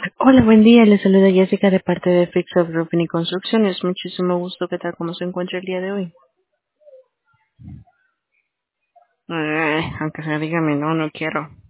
Hola, buen día. Le saluda Jessica de parte de Fix Up Roofing y Construcciones. Muchísimo gusto. ¿Qué tal? ¿Cómo se encuentra el día de hoy? Aunque sea, dígame, no quiero.